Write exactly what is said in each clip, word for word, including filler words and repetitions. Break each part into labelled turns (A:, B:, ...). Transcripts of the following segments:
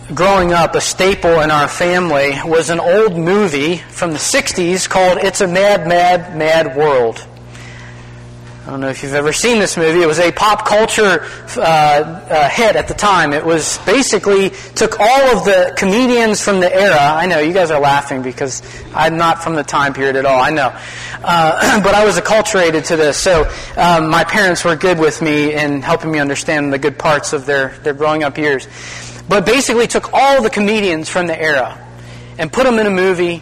A: growing up, a staple in our family was an old movie from the sixties called It's a Mad, Mad, Mad World. I don't know if you've ever seen this movie. It was a pop culture uh, uh, hit at the time. It was basically took all of the comedians from the era. I know, you guys are laughing because I'm not from the time period at all. I know. Uh, but I was acculturated to this. So um, my parents were good with me in helping me understand the good parts of their, their growing up years. But basically took all the comedians from the era and put them in a movie,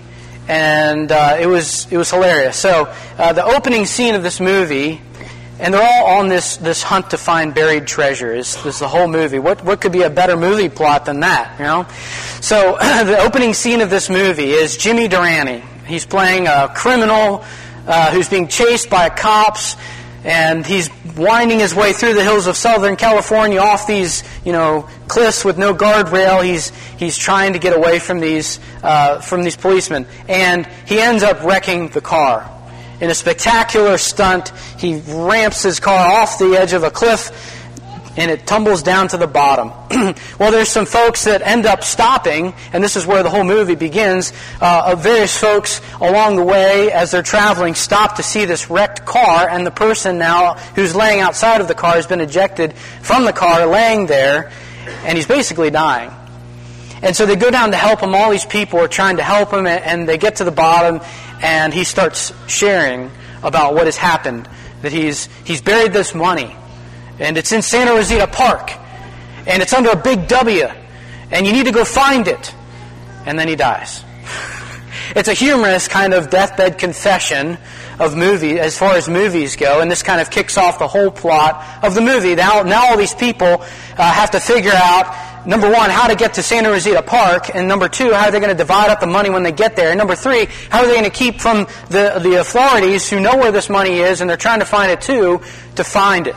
A: and uh, it was it was hilarious. So uh, the opening scene of this movie, and they're all on this, this hunt to find buried treasure. Is this the whole movie? What what could be a better movie plot than that? You know. So the opening scene of this movie is Jimmy Durante. He's playing a criminal uh, who's being chased by cops, and he's winding his way through the hills of Southern California, off these you know cliffs with no guardrail. He's he's trying to get away from these uh, from these policemen, and he ends up wrecking the car. In a spectacular stunt, he ramps his car off the edge of a cliff, and it tumbles down to the bottom. Well, there's some folks that end up stopping, and this is where the whole movie begins. Uh, various folks along the way, as they're traveling, stop to see this wrecked car, and the person now who's laying outside of the car has been ejected from the car, laying there, and he's basically dying. And so they go down to help him. All these people are trying to help him, and they get to the bottom, and he starts sharing about what has happened. That he's he's buried this money, and it's in Santa Rosita Park, and it's under a big W, and you need to go find it. And then he dies. It's a humorous kind of deathbed confession of movie as far as movies go, and this kind of kicks off the whole plot of the movie. Now, now all these people uh, have to figure out, number one, how to get to Santa Rosita Park, and number two, how are they going to divide up the money when they get there, and number three, how are they going to keep from the, the authorities who know where this money is, and they're trying to find it too, to find it.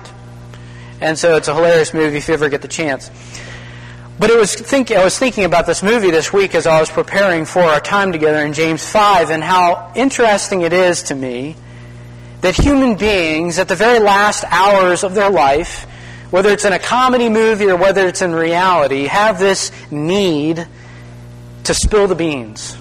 A: And so it's a hilarious movie if you ever get the chance. But it was think, I was thinking about this movie this week as I was preparing for our time together in James five, and how interesting it is to me that human beings at the very last hours of their life, whether it's in a comedy movie or whether it's in reality, have this need to spill the beans.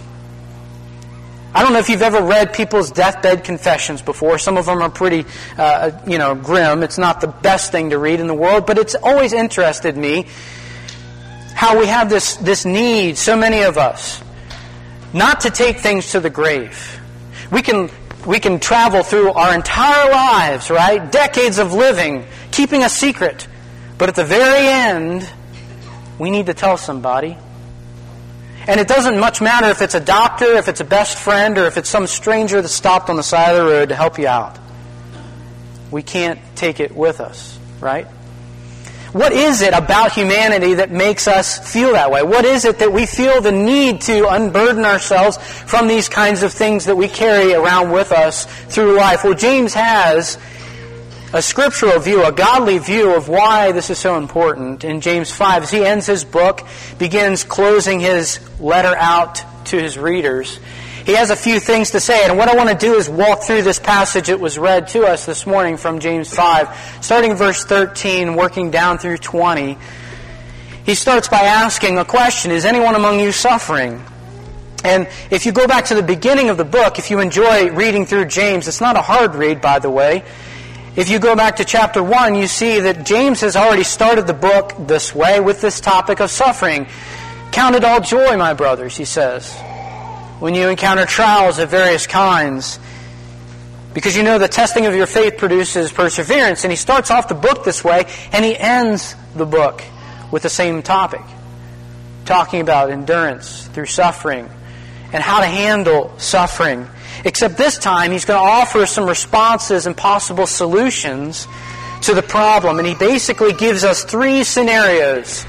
A: I don't know if you've ever read people's deathbed confessions before. Some of them are pretty, uh, you know, grim. It's not the best thing to read in the world, but it's always interested me how we have this, this need, so many of us, not to take things to the grave. We can we can travel through our entire lives, right? Decades of living, keeping a secret. But at the very end, we need to tell somebody. And it doesn't much matter if it's a doctor, if it's a best friend, or if it's some stranger that stopped on the side of the road to help you out. We can't take it with us, right? What is it about humanity that makes us feel that way? What is it that we feel the need to unburden ourselves from these kinds of things that we carry around with us through life? Well, James has a scriptural view, a godly view of why this is so important in James five. As he ends his book, begins closing his letter out to his readers, he has a few things to say. And what I want to do is walk through this passage that was read to us this morning from James five, starting in verse thirteen, working down through twenty. He starts by asking a question: is anyone among you suffering? And if you go back to the beginning of the book, if you enjoy reading through James, it's not a hard read, by the way. If you go back to chapter one, you see that James has already started the book this way with this topic of suffering. Count it all joy, my brothers, he says, when you encounter trials of various kinds, because you know the testing of your faith produces perseverance. And he starts off the book this way, and he ends the book with the same topic, talking about endurance through suffering and how to handle suffering. Except this time, he's going to offer some responses and possible solutions to the problem. And he basically gives us three scenarios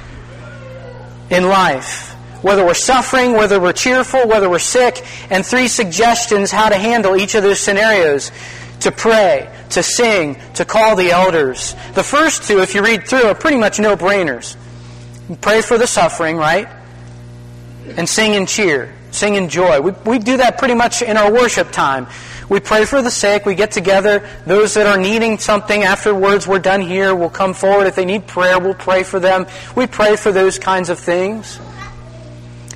A: in life. Whether we're suffering, whether we're cheerful, whether we're sick, and three suggestions how to handle each of those scenarios. To pray, to sing, to call the elders. The first two, if you read through, are pretty much no-brainers. You pray for the suffering, right? And sing and cheer, sing in joy. We, we do that pretty much in our worship time. We pray for the sick, we get together. Those that are needing something afterwards, we're done here, we'll come forward. If they need prayer, we'll pray for them. We pray for those kinds of things.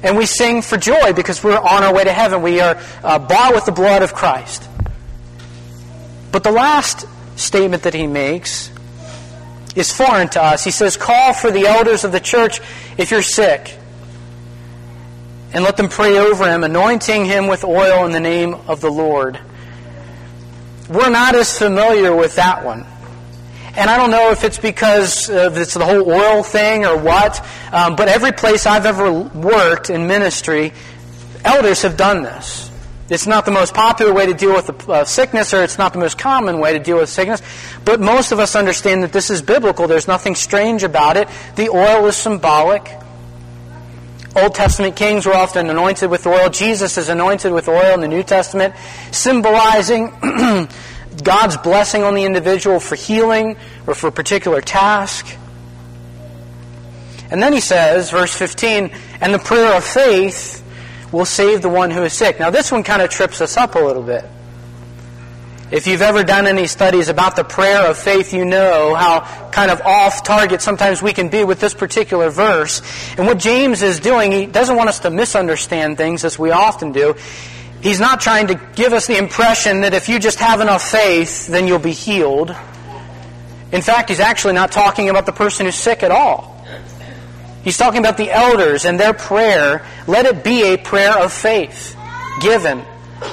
A: And we sing for joy because we're on our way to heaven. We are uh, bought with the blood of Christ. But the last statement that he makes is foreign to us. He says, call for the elders of the church if you're sick, and let them pray over him, anointing him with oil in the name of the Lord. We're not as familiar with that one. And I don't know if it's because of it's the whole oil thing or what, um, but every place I've ever worked in ministry, elders have done this. It's not the most popular way to deal with the, uh, sickness, or it's not the most common way to deal with sickness, but most of us understand that this is biblical. There's nothing strange about it. The oil is symbolic. Old Testament kings were often anointed with oil. Jesus is anointed with oil in the New Testament, symbolizing God's blessing on the individual for healing or for a particular task. And then he says, verse fifteen, and the prayer of faith will save the one who is sick. Now this one kind of trips us up a little bit. If you've ever done any studies about the prayer of faith, you know how kind of off target sometimes we can be with this particular verse. And what James is doing, he doesn't want us to misunderstand things as we often do. He's not trying to give us the impression that if you just have enough faith, then you'll be healed. In fact, he's actually not talking about the person who's sick at all. He's talking about the elders and their prayer. Let it be a prayer of faith given.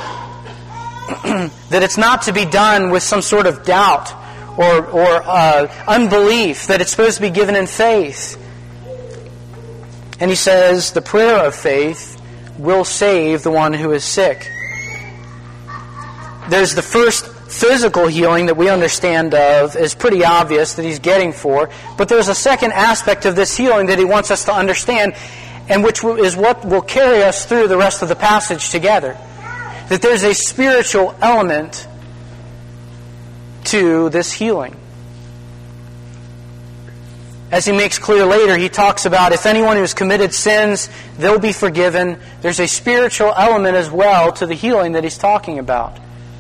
A: That it's not to be done with some sort of doubt or, or uh, unbelief. That it's supposed to be given in faith. And he says the prayer of faith will save the one who is sick. There's the first physical healing that we understand of is pretty obvious that he's getting for. But there's a second aspect of this healing that he wants us to understand, and which is what will carry us through the rest of the passage together. That there's a spiritual element to this healing. As he makes clear later, he talks about if anyone who's committed sins, they'll be forgiven. There's a spiritual element as well to the healing that he's talking about.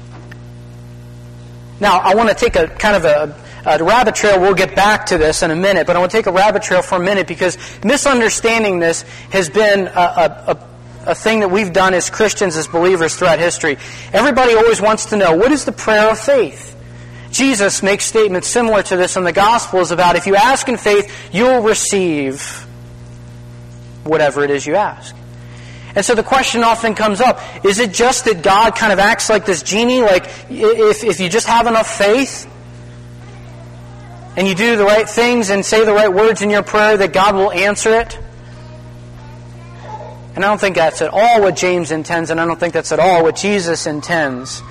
A: Now, I want to take a kind of a, a rabbit trail. We'll get back to this in a minute, but I want to take a rabbit trail for a minute because misunderstanding this has been a, a, a, a thing that we've done as Christians, as believers throughout history. Everybody always wants to know, what is the prayer of faith? Jesus makes statements similar to this in the Gospels about if you ask in faith, you'll receive whatever it is you ask. And so the question often comes up, is it just that God kind of acts like this genie? Like if, if you just have enough faith and you do the right things and say the right words in your prayer that God will answer it? And I don't think that's at all what James intends, and I don't think that's at all what Jesus intends.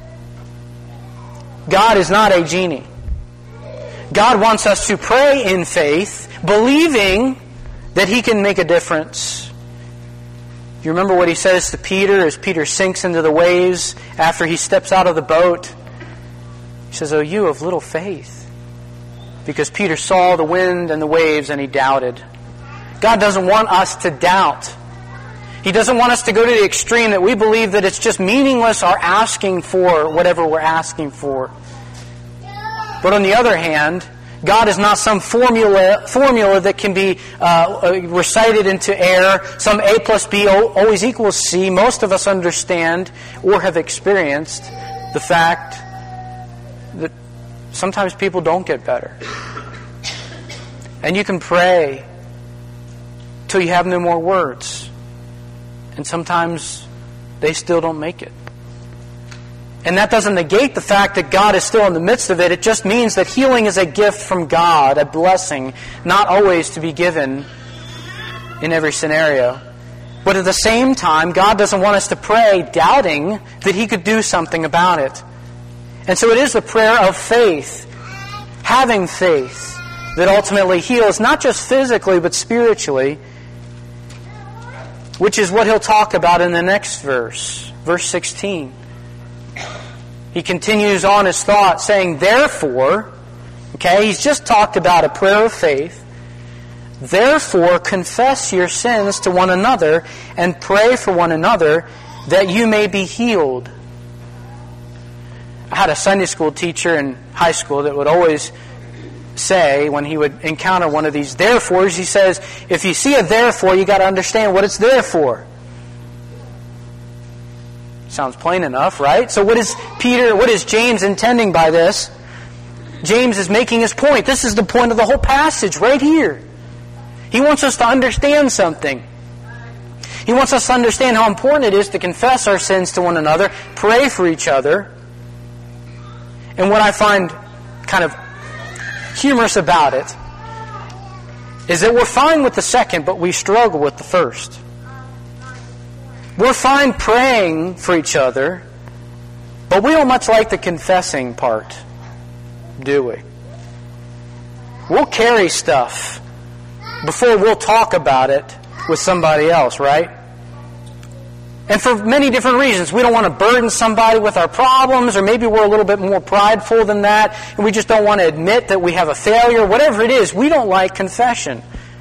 A: God is not a genie. God wants us to pray in faith, believing that He can make a difference. You remember what He says to Peter as Peter sinks into the waves after he steps out of the boat? He says, "Oh, you of little faith." Because Peter saw the wind and the waves and he doubted. God doesn't want us to doubt. He doesn't want us to go to the extreme that we believe that it's just meaningless our asking for whatever we're asking for. But on the other hand, God is not some formula formula that can be uh, recited into air. Some A plus B always equals C. Most of us understand or have experienced the fact that sometimes people don't get better. And you can pray till you have no more words. And sometimes they still don't make it. And that doesn't negate the fact that God is still in the midst of it. It just means that healing is a gift from God, a blessing, not always to be given in every scenario. But at the same time, God doesn't want us to pray doubting that He could do something about it. And so it is the prayer of faith, having faith, that ultimately heals, not just physically, but spiritually, which is what he'll talk about in the next verse, verse sixteen. He continues on his thought saying, therefore, okay, he's just talked about a prayer of faith. Therefore, confess your sins to one another and pray for one another that you may be healed. I had a Sunday school teacher in high school that would always say when he would encounter one of these therefores. He says, if you see a therefore, you got to understand what it's there for. Sounds plain enough, right? So what is Peter, what is James intending by this? James is making his point. This is the point of the whole passage right here. He wants us to understand something. He wants us to understand how important it is to confess our sins to one another, pray for each other. And what I find kind of humorous about it is that we're fine with the second, but we struggle with the first. We're fine praying for each other, but we don't much like the confessing part, do we? We'll carry stuff before we'll talk about it with somebody else, right? And for many different reasons. We don't want to burden somebody with our problems, or maybe we're a little bit more prideful than that, and we just don't want to admit that we have a failure. Whatever it is, we don't like confession.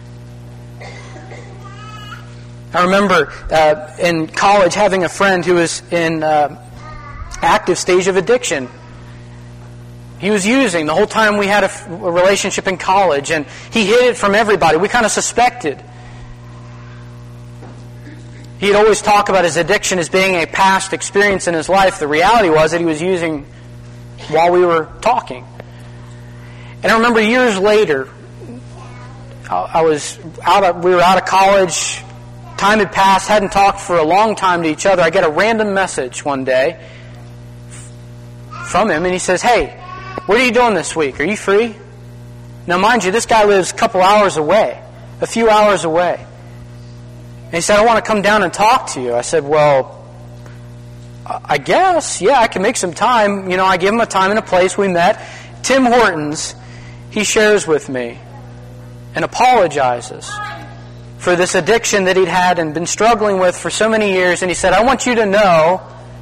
A: I remember uh, in college having a friend who was in uh, active stage of addiction. He was using the whole time we had a, f- a relationship in college, and he hid it from everybody. We kind of suspected. He'd always talk about his addiction as being a past experience in his life. The reality was that he was using while we were talking. And I remember years later, I was out of, we were out of college. Time had passed, hadn't talked for a long time to each other. I get a random message one day from him, and he says, "Hey, what are you doing this week? Are you free?" Now, mind you, this guy lives a couple hours away, a few hours away. And he said, "I want to come down and talk to you." I said, "Well, I guess, yeah, I can make some time." You know, I give him a time and a place. We met. Tim Hortons, he shares with me and apologizes for this addiction that he'd had and been struggling with for so many years. And he said, "I want you to know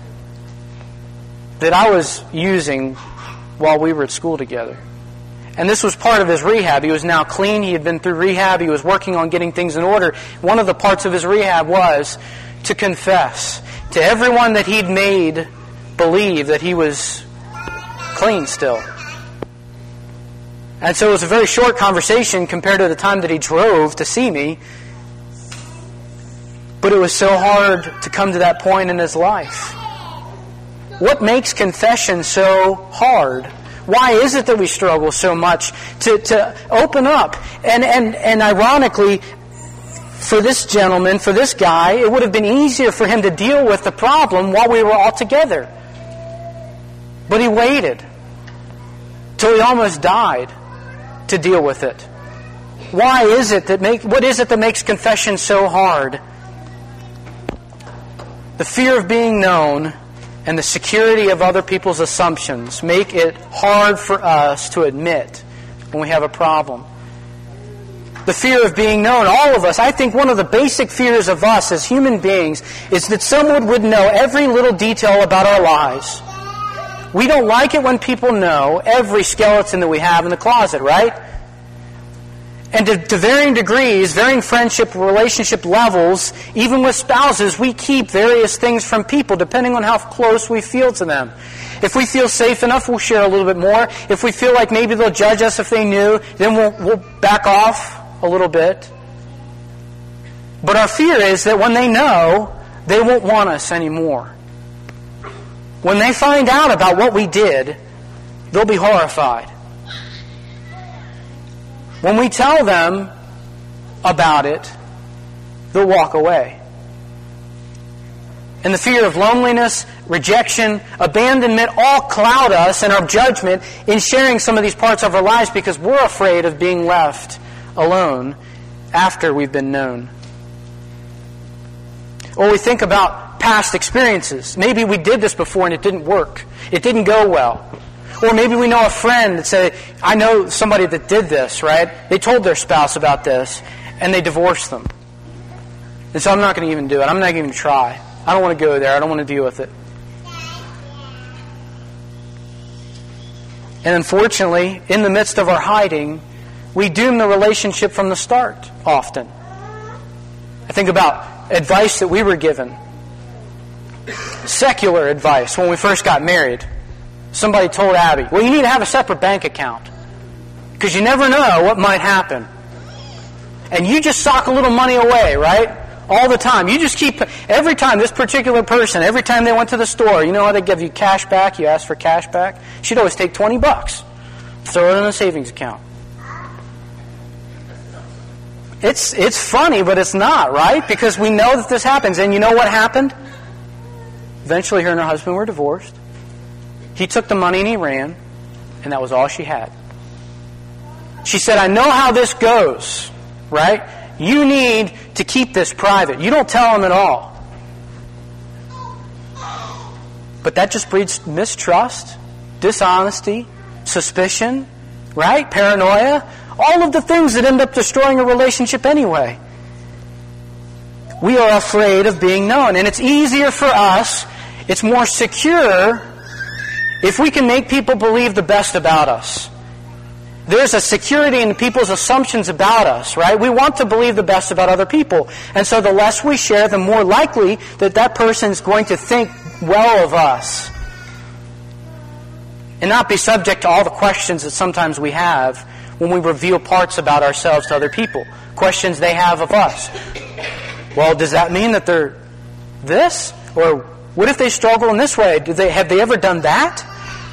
A: that I was using while we were at school together." And this was part of his rehab. He was now clean. He had been through rehab. He was working on getting things in order. One of the parts of his rehab was to confess to everyone that he'd made believe that he was clean still. And so it was a very short conversation compared to the time that he drove to see me. But it was so hard to come to that point in his life. What makes confession so hard? Why is it that we struggle so much to, to open up? And, and, and ironically, for this gentleman, for this guy, it would have been easier for him to deal with the problem while we were all together. But he waited till he almost died to deal with it. Why is it that make, what is it that makes confession so hard? The fear of being known and the security of other people's assumptions make it hard for us to admit when we have a problem. The fear of being known, all of us, I think one of the basic fears of us as human beings is that someone would know every little detail about our lives. We don't like it when people know every skeleton that we have in the closet, right? And to, to varying degrees, varying friendship, relationship levels, even with spouses, we keep various things from people depending on how close we feel to them. If we feel safe enough, we'll share a little bit more. If we feel like maybe they'll judge us if they knew, then we'll, we'll back off a little bit. But our fear is that when they know, they won't want us anymore. When they find out about what we did, they'll be horrified. When we tell them about it, they'll walk away. And the fear of loneliness, rejection, abandonment all cloud us and our judgment in sharing some of these parts of our lives because we're afraid of being left alone after we've been known. Or we think about past experiences. Maybe we did this before and it didn't work. It didn't go well. Or maybe we know a friend that said, I know somebody that did this, right? They told their spouse about this, and they divorced them. And so I'm not going to even do it. I'm not going to try. I don't want to go there. I don't want to deal with it. And unfortunately, in the midst of our hiding, we doom the relationship from the start, often. I think about advice that we were given. Secular advice when we first got married. Somebody told Abby, well, you need to have a separate bank account. Because you never know what might happen. And you just sock a little money away, right? All the time. You just keep, every time this particular person, every time they went to the store, you know how they give you cash back? You ask for cash back? She'd always take twenty bucks. Throw it in a savings account. It's it's funny, but it's not, right? Because we know that this happens. And you know what happened? Eventually her and her husband were divorced. He took the money and he ran. And that was all she had. She said, I know how this goes, right? You need to keep this private. You don't tell them at all. But that just breeds mistrust, dishonesty, suspicion, right? Paranoia. All of the things that end up destroying a relationship anyway. We are afraid of being known. And it's easier for us, it's more secure if we can make people believe the best about us. There's a security in people's assumptions about us, right? We want to believe the best about other people. And so the less we share, the more likely that that person's going to think well of us. And not be subject to all the questions that sometimes we have when we reveal parts about ourselves to other people. Questions they have of us. Well, does that mean that they're this? Or what if they struggle in this way? Do they, have they ever done that?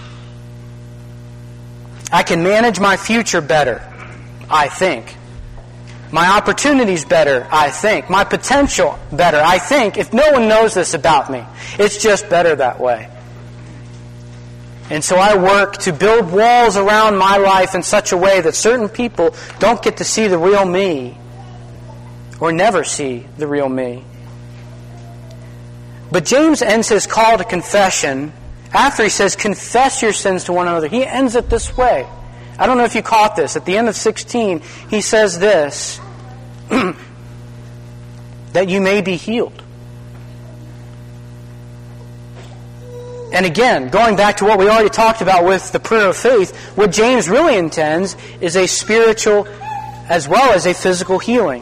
A: I can manage my future better, I think. My opportunities better, I think. My potential better, I think. If no one knows this about me, it's just better that way. And so I work to build walls around my life in such a way that certain people don't get to see the real me, or never see the real me. But James ends his call to confession after he says, confess your sins to one another. He ends it this way. I don't know if you caught this. At the end of sixteen, he says this, that you may be healed. And again, going back to what we already talked about with the prayer of faith, what James really intends is a spiritual as well as a physical healing.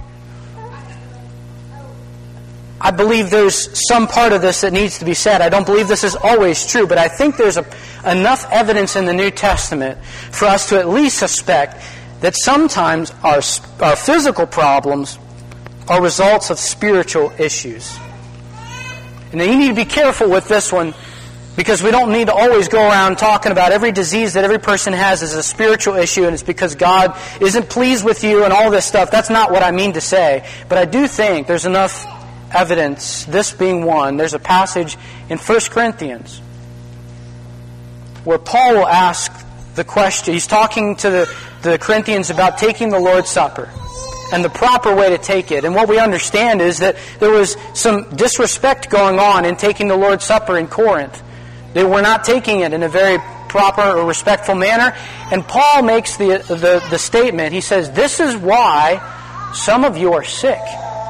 A: I believe there's some part of this that needs to be said. I don't believe this is always true, but I think there's a, enough evidence in the New Testament for us to at least suspect that sometimes our, our physical problems are results of spiritual issues. And you need to be careful with this one, because we don't need to always go around talking about every disease that every person has is a spiritual issue and it's because God isn't pleased with you and all this stuff. That's not what I mean to say. But I do think there's enough evidence, this being one. There's a passage in First Corinthians where Paul will ask the question. He's talking to the, the Corinthians about taking the Lord's Supper and the proper way to take it. And what we understand is that there was some disrespect going on in taking the Lord's Supper in Corinth. They were not taking it in a very proper or respectful manner. And Paul makes the, the, the statement. He says, this is why some of you are sick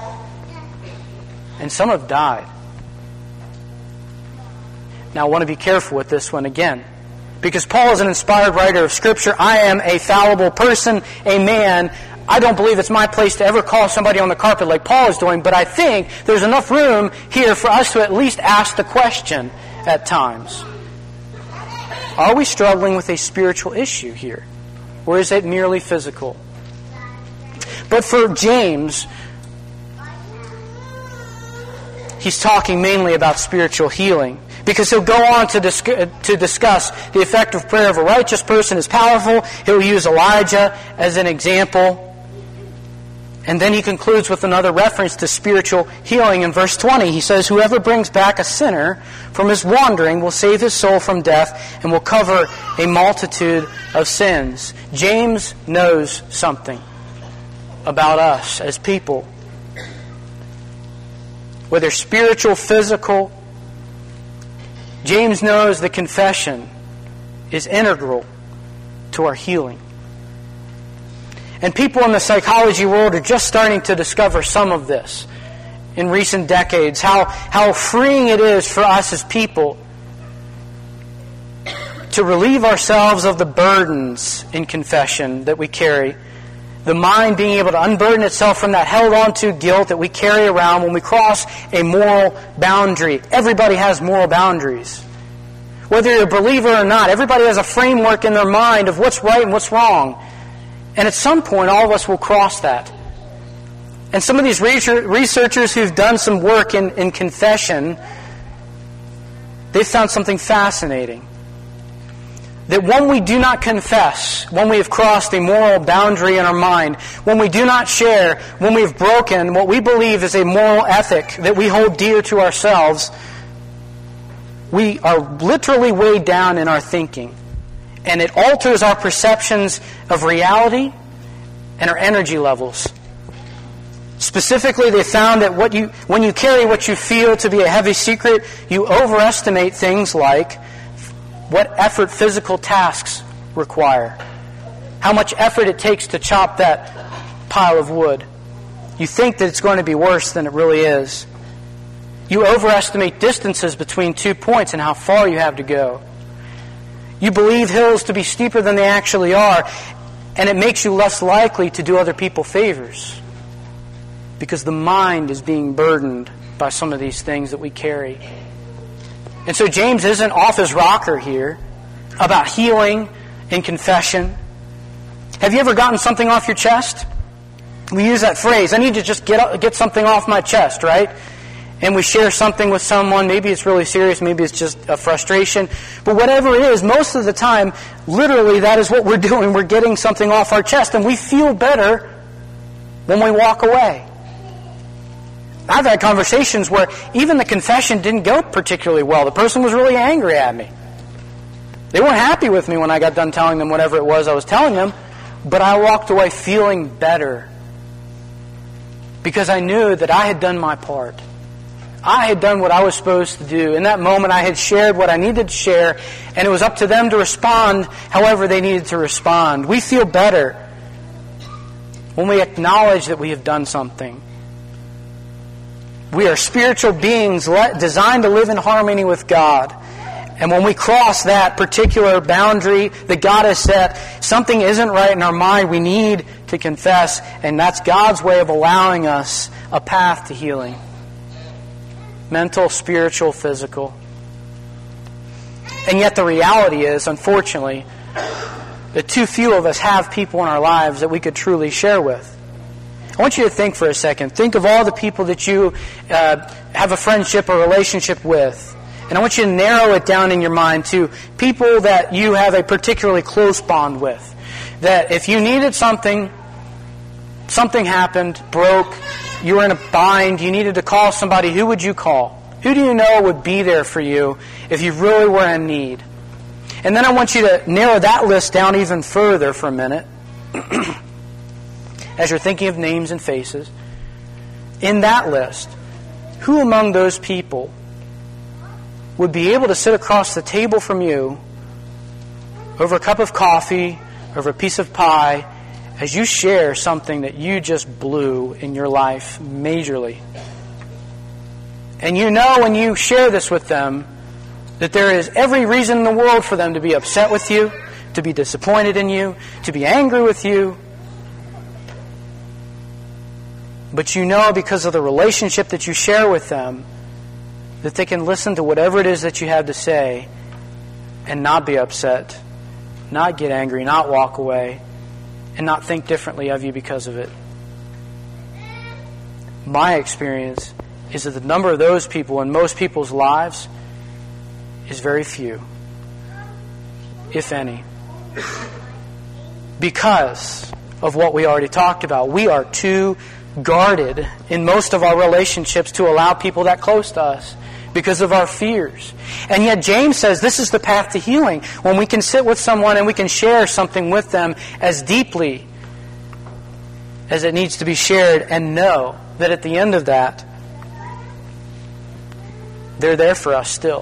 A: and some have died. Now I want to be careful with this one again, because Paul is an inspired writer of Scripture. I am a fallible person, a man. I don't believe it's my place to ever call somebody on the carpet like Paul is doing, but I think there's enough room here for us to at least ask the question at times. Are we struggling with a spiritual issue here? Or is it merely physical? But for James, he's talking mainly about spiritual healing, because he'll go on to, dis- to discuss the effective prayer of a righteous person is powerful. He'll use Elijah as an example. And then he concludes with another reference to spiritual healing. In verse twenty, he says, whoever brings back a sinner from his wandering will save his soul from death and will cover a multitude of sins. James knows something about us as people. Whether spiritual, physical, James knows that confession is integral to our healing. And people in the psychology world are just starting to discover some of this in recent decades. How, how freeing it is for us as people to relieve ourselves of the burdens in confession that we carry. The mind being able to unburden itself from that held onto guilt that we carry around when we cross a moral boundary. Everybody has moral boundaries. Whether you're a believer or not, everybody has a framework in their mind of what's right and what's wrong. And at some point, all of us will cross that. And some of these researchers who've done some work in, in confession, they've found something fascinating. That when we do not confess, when we have crossed a moral boundary in our mind, when we do not share, when we have broken what we believe is a moral ethic that we hold dear to ourselves, we are literally weighed down in our thinking. And it alters our perceptions of reality and our energy levels. Specifically, they found that what you, when you carry what you feel to be a heavy secret, you overestimate things like what effort physical tasks require, how much effort it takes to chop that pile of wood. You think that it's going to be worse than it really is. You overestimate distances between two points and how far you have to go. You believe hills to be steeper than they actually are, and it makes you less likely to do other people favors because the mind is being burdened by some of these things that we carry. And so James isn't off his rocker here about healing and confession. Have you ever gotten something off your chest? We use that phrase, I need to just get get something off my chest, right? And we share something with someone. Maybe it's really serious, maybe it's just a frustration. But whatever it is, most of the time, literally that is what we're doing. We're getting something off our chest, and we feel better when we walk away. I've had conversations where even the confession didn't go particularly well. The person was really angry at me. They weren't happy with me when I got done telling them whatever it was I was telling them, but I walked away feeling better because I knew that I had done my part. I had done what I was supposed to do. In that moment, I had shared what I needed to share, and it was up to them to respond however they needed to respond. We feel better when we acknowledge that we have done something. We are spiritual beings designed to live in harmony with God. And when we cross that particular boundary that God has set, something isn't right in our mind. We need to confess, and that's God's way of allowing us a path to healing. Mental, spiritual, physical. And yet the reality is, unfortunately, that too few of us have people in our lives that we could truly share with. I want you to think for a second. Think of all the people that you uh, have a friendship or relationship with. And I want you to narrow it down in your mind to people that you have a particularly close bond with. That if you needed something, something happened, broke, you were in a bind, you needed to call somebody, who would you call? Who do you know would be there for you if you really were in need? And then I want you to narrow that list down even further for a minute. As you're thinking of names and faces, in that list, who among those people would be able to sit across the table from you over a cup of coffee, over a piece of pie, as you share something that you just blew in your life majorly? And you know when you share this with them that there is every reason in the world for them to be upset with you, to be disappointed in you, to be angry with you. But you know because of the relationship that you share with them that they can listen to whatever it is that you have to say and not be upset, not get angry, not walk away, and not think differently of you because of it. My experience is that the number of those people in most people's lives is very few, if any. Because of what we already talked about. We are too guarded in most of our relationships to allow people that close to us because of our fears. And yet James says this is the path to healing, when we can sit with someone and we can share something with them as deeply as it needs to be shared and know that at the end of that, they're there for us still.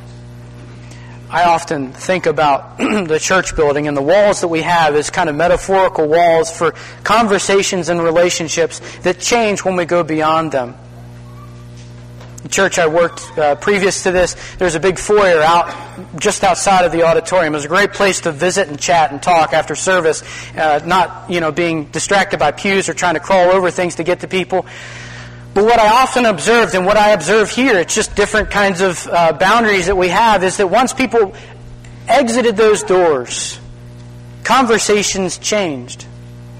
A: I often think about the church building and the walls that we have as kind of metaphorical walls for conversations and relationships that change when we go beyond them. The church I worked uh, previous to this, there's a big foyer out just outside of the auditorium. It was a great place to visit and chat and talk after service, uh, not you know being distracted by pews or trying to crawl over things to get to people. But what I often observed, and what I observe here, it's just different kinds of uh, boundaries that we have, is that once people exited those doors, conversations changed.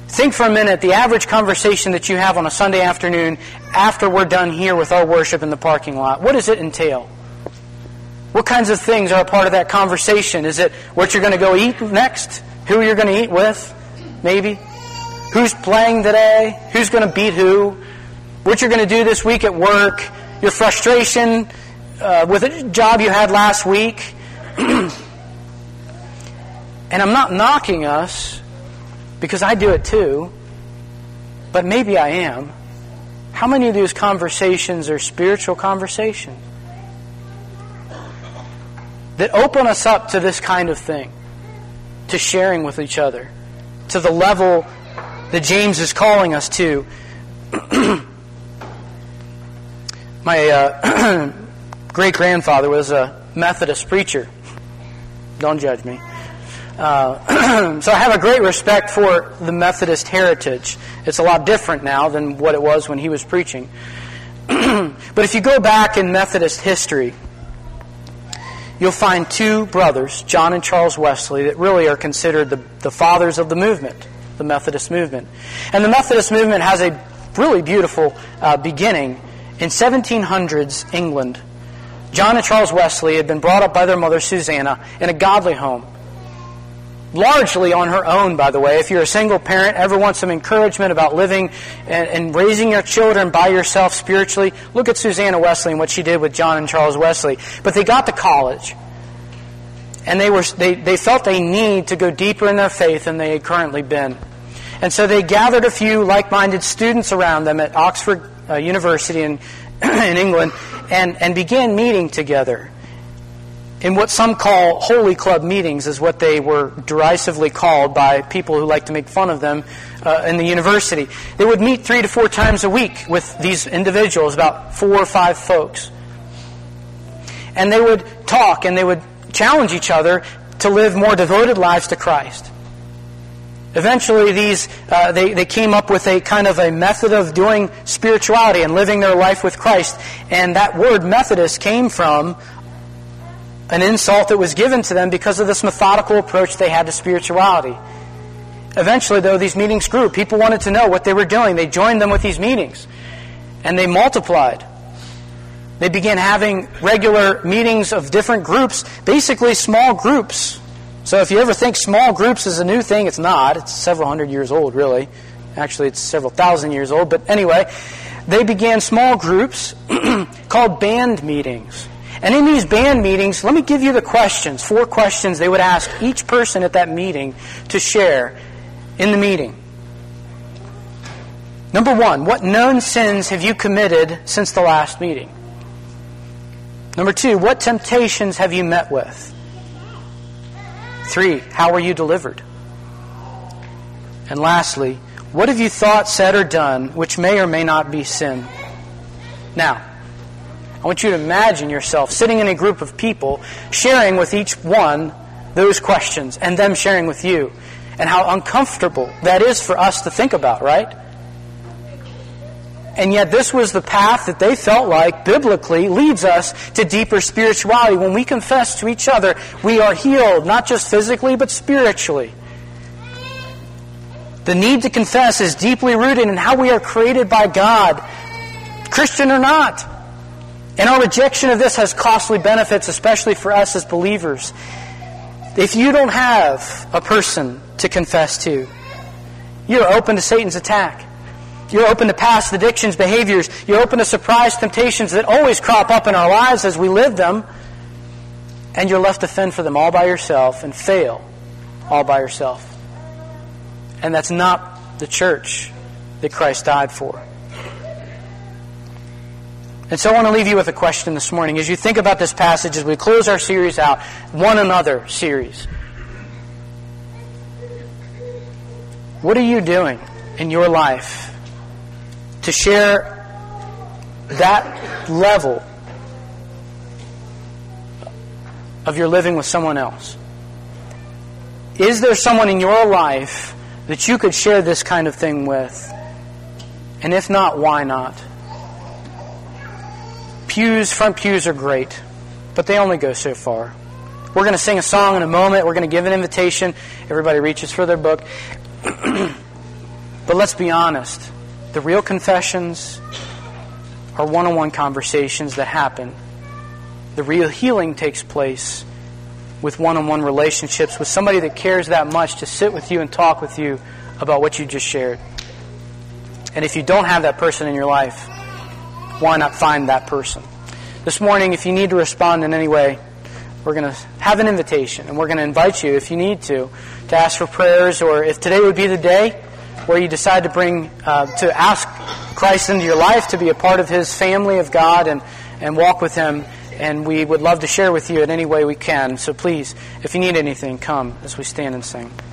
A: Think for a minute, the average conversation that you have on a Sunday afternoon after we're done here with our worship in the parking lot. What does it entail? What kinds of things are a part of that conversation? Is it what you're going to go eat next? Who you're going to eat with? Maybe. Who's playing today? Who's going to beat who? What you're going to do this week at work? Your frustration uh, with a job you had last week? And I'm not knocking us, because I do it too, but maybe I am. How many of those conversations are spiritual conversations that open us up to this kind of thing, to sharing with each other, to the level that James is calling us to? My uh, great-grandfather was a Methodist preacher. Don't judge me. Uh, so I have a great respect for the Methodist heritage. It's a lot different now than what it was when he was preaching. But if you go back in Methodist history, you'll find two brothers, John and Charles Wesley, that really are considered the, the fathers of the movement, the Methodist movement. And the Methodist movement has a really beautiful uh, beginning in seventeen hundreds England. John and Charles Wesley had been brought up by their mother, Susanna, in a godly home. Largely on her own, by the way. If you're a single parent, ever want some encouragement about living and, and raising your children by yourself spiritually, look at Susanna Wesley and what she did with John and Charles Wesley. But they got to college, and they were they, they felt a need to go deeper in their faith than they had currently been. And so they gathered a few like-minded students around them at Oxford uh, University in, in England and, and began meeting together. In what some call Holy Club meetings is what they were derisively called by people who like to make fun of them uh, in the university. They would meet three to four times a week with these individuals, about four or five folks. And they would talk and they would challenge each other to live more devoted lives to Christ. Eventually, these uh, they, they came up with a kind of a method of doing spirituality and living their life with Christ. And that word Methodist came from an insult that was given to them because of this methodical approach they had to spirituality. Eventually, though, these meetings grew. People wanted to know what they were doing. They joined them with these meetings. And they multiplied. They began having regular meetings of different groups, basically small groups. So if you ever think small groups is a new thing, it's not. It's several hundred years old, really. Actually, it's several thousand years old. But anyway, they began small groups called band meetings. And in these band meetings, let me give you the questions, four questions they would ask each person at that meeting to share in the meeting. Number one, what known sins have you committed since the last meeting? Number two, what temptations have you met with? Three, how were you delivered? And lastly, what have you thought, said, or done which may or may not be sin? Now, I want you to imagine yourself sitting in a group of people, sharing with each one those questions, and them sharing with you. And how uncomfortable that is for us to think about, right? And yet this was the path that they felt like, biblically, leads us to deeper spirituality. When we confess to each other, we are healed, not just physically, but spiritually. The need to confess is deeply rooted in how we are created by God, Christian or not. And our rejection of this has costly benefits, especially for us as believers. If you don't have a person to confess to, you're open to Satan's attack. You're open to past addictions, behaviors. You're open to surprise temptations that always crop up in our lives as we live them. And you're left to fend for them all by yourself and fail all by yourself. And that's not the church that Christ died for. And so I want to leave you with a question this morning. As you think about this passage, as we close our series out, one another series. What are you doing in your life to share that level of your living with someone else? Is there someone in your life that you could share this kind of thing with? And if not, why not? Pews, front pews are great, but they only go so far. We're going to sing a song in a moment. We're going to give an invitation. Everybody reaches for their book. But let's be honest. The real confessions are one-on-one conversations that happen. The real healing takes place with one-on-one relationships with somebody that cares that much to sit with you and talk with you about what you just shared. And if you don't have that person in your life, why not find that person? This morning, if you need to respond in any way, we're going to have an invitation, and we're going to invite you, if you need to, to ask for prayers, or if today would be the day where you decide to bring, uh, to ask Christ into your life, to be a part of His family of God and, and walk with Him. And we would love to share with you in any way we can. So please, if you need anything, come as we stand and sing.